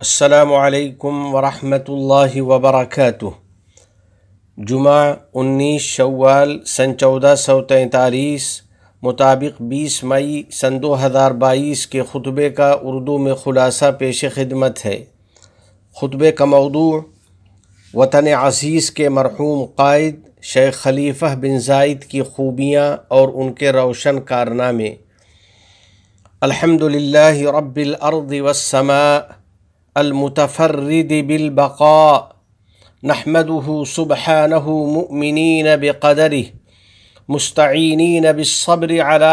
السلام علیکم ورحمۃ اللہ وبرکاتہ۔ جمعہ 19 شوال سن 1443 مطابق 20 مئی سن 2022 کے خطبے کا اردو میں خلاصہ پیش خدمت ہے۔ خطبے کا موضوع وطن عزیز کے مرحوم قائد شیخ خلیفہ بن زاید کی خوبیاں اور ان کے روشن کارنامے۔ الحمدللہ رب الارض والسماء المتفرد بالبقاء نحمده سبحانه مؤمنين بقدره مستعينين بالصبر على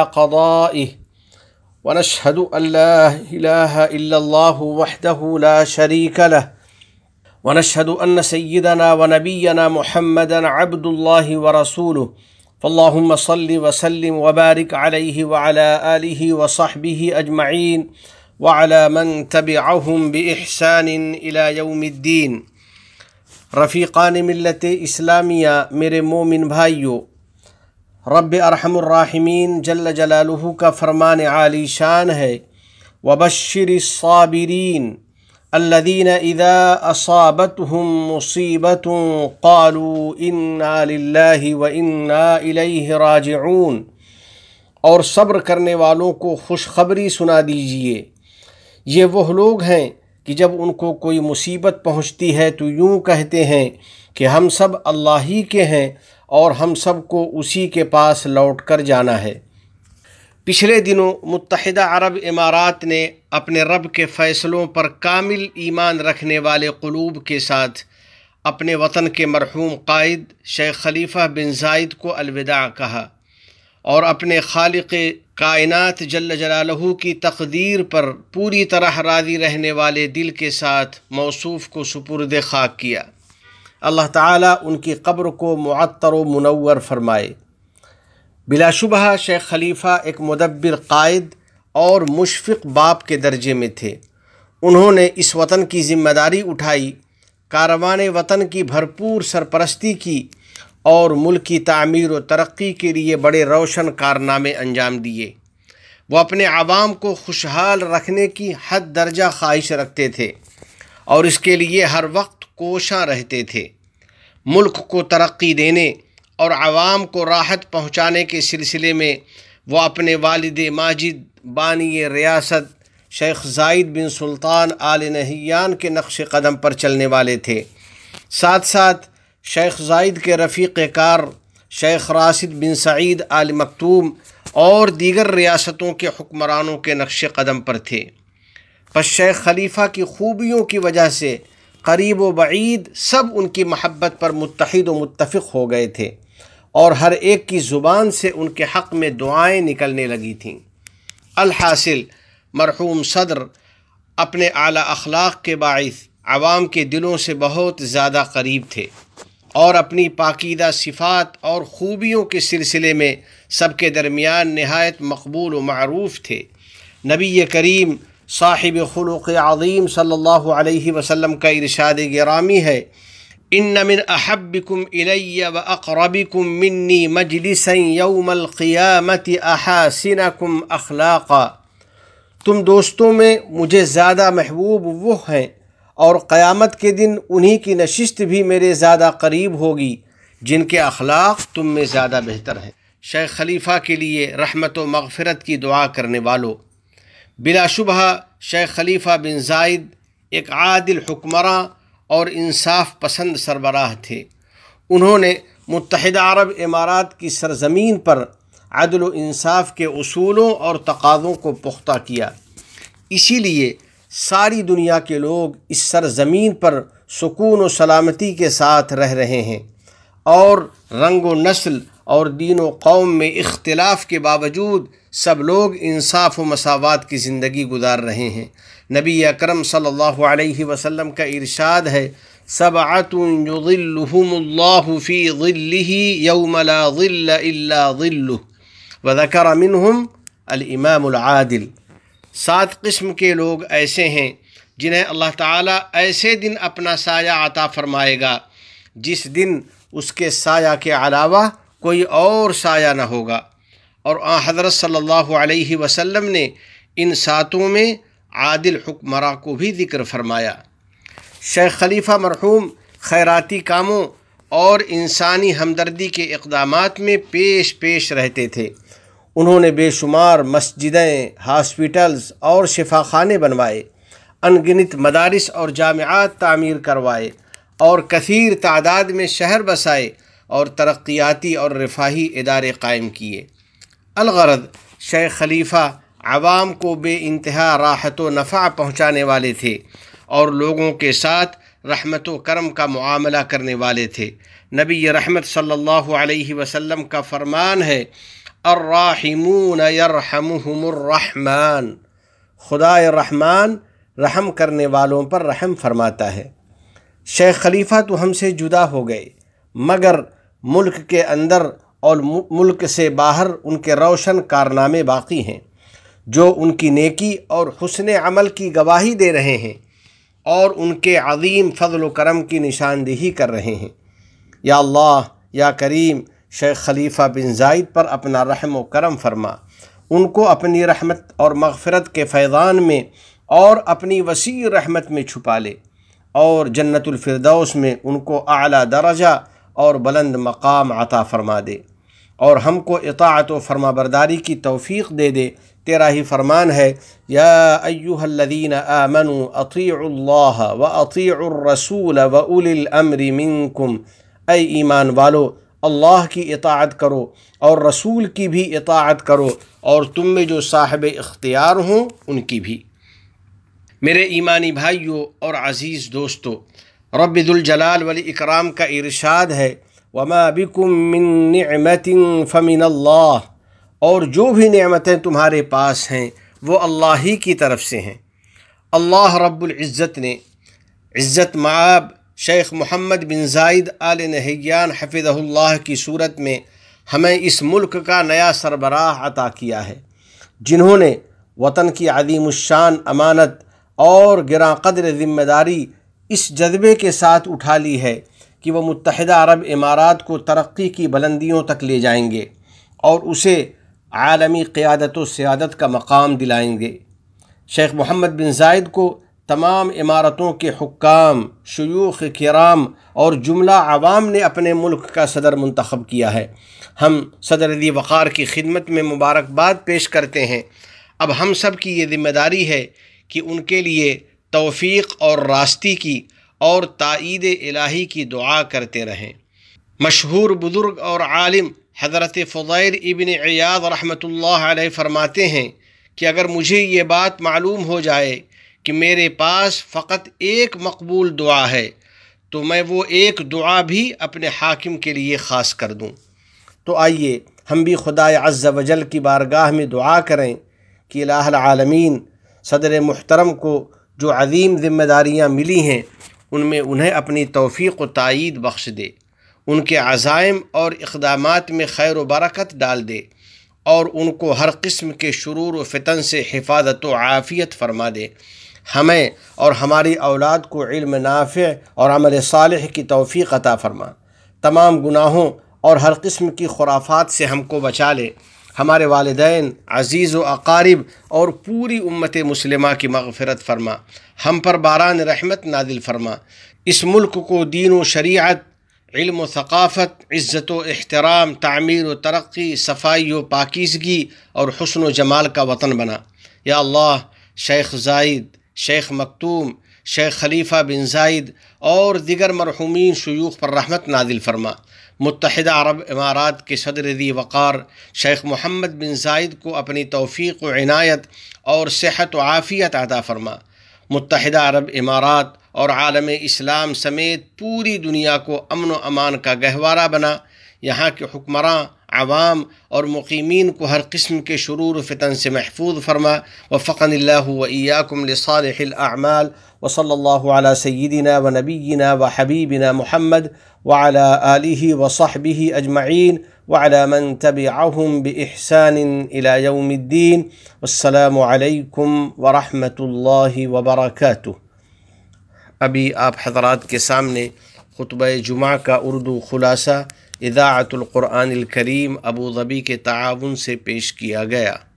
قضائه ونشهد أن لا إله إلا الله وحده لا شريك له ونشهد أن سيدنا ونبينا محمدا عبد الله ورسوله فاللهم صل وسلم وبارك عليه وعلى آله وصحبه أجمعين وعلى من تبعهم بإحسان إلى يوم الدين۔ رفیقان ملت اسلامیہ، میرے مومن بھائیو، رب ارحم الراحمین جل جلالہ کا فرمان عالی شان ہے وبشر الصابرین الذین اذا اصابتهم مصیبة قالوا انا للہ وانا الیہ راجعون، اور صبر کرنے والوں کو خوشخبری سنا دیجئے۔ یہ وہ لوگ ہیں کہ جب ان کو کوئی مصیبت پہنچتی ہے تو یوں کہتے ہیں کہ ہم سب اللہ ہی کے ہیں اور ہم سب کو اسی کے پاس لوٹ کر جانا ہے۔ پچھلے دنوں متحدہ عرب امارات نے اپنے رب کے فیصلوں پر کامل ایمان رکھنے والے قلوب کے ساتھ اپنے وطن کے مرحوم قائد شیخ خلیفہ بن زاید کو الوداع کہا اور اپنے خالق کائنات جل جلالہ کی تقدیر پر پوری طرح راضی رہنے والے دل کے ساتھ موصوف کو سپرد خاک کیا۔ اللہ تعالیٰ ان کی قبر کو معطر و منور فرمائے۔ بلا شبہ شیخ خلیفہ ایک مدبر قائد اور مشفق باپ کے درجے میں تھے۔ انہوں نے اس وطن کی ذمہ داری اٹھائی، کاروان وطن کی بھرپور سرپرستی کی اور ملک کی تعمیر و ترقی کے لیے بڑے روشن کارنامے انجام دیے۔ وہ اپنے عوام کو خوشحال رکھنے کی حد درجہ خواہش رکھتے تھے اور اس کے لیے ہر وقت کوشاں رہتے تھے۔ ملک کو ترقی دینے اور عوام کو راحت پہنچانے کے سلسلے میں وہ اپنے والد ماجد بانی ریاست شیخ زاید بن سلطان آل نہیان کے نقش قدم پر چلنے والے تھے۔ ساتھ ساتھ شیخ زاید کے رفیق کار شیخ راشد بن سعید آل مکتوم اور دیگر ریاستوں کے حکمرانوں کے نقش قدم پر تھے۔ پس شیخ خلیفہ کی خوبیوں کی وجہ سے قریب و بعید سب ان کی محبت پر متحد و متفق ہو گئے تھے اور ہر ایک کی زبان سے ان کے حق میں دعائیں نکلنے لگی تھیں۔ الحاصل مرحوم صدر اپنے اعلیٰ اخلاق کے باعث عوام کے دلوں سے بہت زیادہ قریب تھے اور اپنی پاکیزہ صفات اور خوبیوں کے سلسلے میں سب کے درمیان نہایت مقبول و معروف تھے۔ نبی کریم صاحب خلق عظیم صلی اللہ علیہ وسلم کا ارشاد گرامی ہے، ان من احبکم الی واقربکم منی مجلسا یوم القیامت احاسنکم اخلاقا، تم دوستوں میں مجھے زیادہ محبوب وہ ہیں اور قیامت کے دن انہی کی نشست بھی میرے زیادہ قریب ہوگی جن کے اخلاق تم میں زیادہ بہتر ہیں۔ شیخ خلیفہ کے لیے رحمت و مغفرت کی دعا کرنے والوں، بلا شبہ شیخ خلیفہ بن زاید ایک عادل حکمراں اور انصاف پسند سربراہ تھے۔ انہوں نے متحدہ عرب امارات کی سرزمین پر عدل و انصاف کے اصولوں اور تقاضوں کو پختہ کیا، اسی لیے ساری دنیا کے لوگ اس سرزمین پر سکون و سلامتی کے ساتھ رہ رہے ہیں اور رنگ و نسل اور دین و قوم میں اختلاف کے باوجود سب لوگ انصاف و مساوات کی زندگی گزار رہے ہیں۔ نبی اکرم صلی اللہ علیہ وسلم کا ارشاد ہے، سبعۃ یظلھم اللہ فی ظلہ یوم لا ظل الا ظلہ وذکر منہم الامام العادل۔ 7 قسم کے لوگ ایسے ہیں جنہیں اللہ تعالیٰ ایسے دن اپنا سایہ عطا فرمائے گا جس دن اس کے سایہ کے علاوہ کوئی اور سایہ نہ ہوگا، اور حضرت صلی اللہ علیہ وسلم نے ان 7 میں عادل حکمراں کو بھی ذکر فرمایا۔ شیخ خلیفہ مرحوم خیراتی کاموں اور انسانی ہمدردی کے اقدامات میں پیش رہتے تھے۔ انہوں نے بے شمار مسجدیں، ہاسپٹلز اور شفاخانے بنوائے، انگنت مدارس اور جامعات تعمیر کروائے اور کثیر تعداد میں شہر بسائے اور ترقیاتی اور رفاہی ادارے قائم کیے۔ الغرض شیخ خلیفہ عوام کو بے انتہا راحت و نفع پہنچانے والے تھے اور لوگوں کے ساتھ رحمت و کرم کا معاملہ کرنے والے تھے۔ نبی رحمت صلی اللہ علیہ وسلم کا فرمان ہے، الراحمون یرحمہم الرحمن، خدائے رحمان رحم کرنے والوں پر رحم فرماتا ہے۔ شیخ خلیفہ تو ہم سے جدا ہو گئے، مگر ملک کے اندر اور ملک سے باہر ان کے روشن کارنامے باقی ہیں، جو ان کی نیکی اور حسن عمل کی گواہی دے رہے ہیں اور ان کے عظیم فضل و کرم کی نشاندہی کر رہے ہیں۔ یا اللہ یا کریم، شیخ خلیفہ بن زائد پر اپنا رحم و کرم فرما، ان کو اپنی رحمت اور مغفرت کے فیضان میں اور اپنی وسیع رحمت میں چھپا لے، اور جنت الفردوس میں ان کو اعلیٰ درجہ اور بلند مقام عطا فرما دے، اور ہم کو اطاعت و فرما برداری کی توفیق دے دے۔ تیرا ہی فرمان ہے، یا ایھا الذین آمنوا اطیعوا اللہ واطیعوا الرسول واولی الامر منکم، اے ایمان والو اللہ کی اطاعت کرو اور رسول کی بھی اطاعت کرو، اور تم میں جو صاحب اختیار ہوں ان کی بھی۔ میرے ایمانی بھائیوں اور عزیز دوستو، رب ذوالجلال والاکرام کا ارشاد ہے، وما بکم من نعمت فمن اللہ، اور جو بھی نعمتیں تمہارے پاس ہیں وہ اللہ ہی کی طرف سے ہیں۔ اللہ رب العزت نے عزت مآب شیخ محمد بن زائد آل نہیان حفظہ اللہ کی صورت میں ہمیں اس ملک کا نیا سربراہ عطا کیا ہے، جنہوں نے وطن کی عظیم الشان امانت اور گراں قدر ذمہ داری اس جذبے کے ساتھ اٹھا لی ہے کہ وہ متحدہ عرب امارات کو ترقی کی بلندیوں تک لے جائیں گے اور اسے عالمی قیادت و سیادت کا مقام دلائیں گے۔ شیخ محمد بن زائد کو تمام امارتوں کے حکام، شیوخ کرام اور جملہ عوام نے اپنے ملک کا صدر منتخب کیا ہے۔ ہم صدر ذی وقار کی خدمت میں مبارکباد پیش کرتے ہیں۔ اب ہم سب کی یہ ذمہ داری ہے کہ ان کے لیے توفیق اور راستی کی اور تائید الہی کی دعا کرتے رہیں۔ مشہور بزرگ اور عالم حضرت فضیل ابن عیاض رحمۃ اللہ علیہ فرماتے ہیں کہ اگر مجھے یہ بات معلوم ہو جائے کہ میرے پاس فقط ایک مقبول دعا ہے تو میں وہ ایک دعا بھی اپنے حاکم کے لیے خاص کر دوں۔ تو آئیے ہم بھی خدائے عز و جل کی بارگاہ میں دعا کریں کہ الہ العالمین صدر محترم کو جو عظیم ذمہ داریاں ملی ہیں ان میں انہیں اپنی توفیق و تائید بخش دے، ان کے عزائم اور اقدامات میں خیر و برکت ڈال دے، اور ان کو ہر قسم کے شرور و فتن سے حفاظت و عافیت فرما دے۔ ہمیں اور ہماری اولاد کو علم نافع اور عمل صالح کی توفیق عطا فرما، تمام گناہوں اور ہر قسم کی خرافات سے ہم کو بچا لے، ہمارے والدین، عزیز و اقارب اور پوری امت مسلمہ کی مغفرت فرما، ہم پر باران رحمت نازل فرما، اس ملک کو دین و شریعت، علم و ثقافت، عزت و احترام، تعمیر و ترقی، صفائی و پاکیزگی اور حسن و جمال کا وطن بنا۔ یا اللہ، شیخ زائد، شیخ مکتوم، شیخ خلیفہ بن زائد اور دیگر مرحومین شیوخ پر رحمت نازل فرما۔ متحدہ عرب امارات کے صدر ذی وقار شیخ محمد بن زائد کو اپنی توفیق و عنایت اور صحت و عافیت عطا فرما۔ متحدہ عرب امارات اور عالم اسلام سمیت پوری دنیا کو امن و امان کا گہوارہ بنا، یہاں کے حکمراں، عوام اور مقیمین کو ہر قسم کے شرور و فتن سے محفوظ فرما۔ وفقنی اللہ و ایاکم لصالح الاعمال، وصلی اللہ علی سیدنا و نبینا و حبیبنا محمد وعلی آلہ وصحبہ اجمعین وعلی من تبعہم بإحسان الی یوم الدین۔ والسلام علیکم ورحمۃ اللہ وبرکاتہ۔ ابھی آپ حضرات کے سامنے خطبہ جمعہ کا اردو خلاصہ اذاعۃ القرآن الکریم ابوظبی کے تعاون سے پیش کیا گیا۔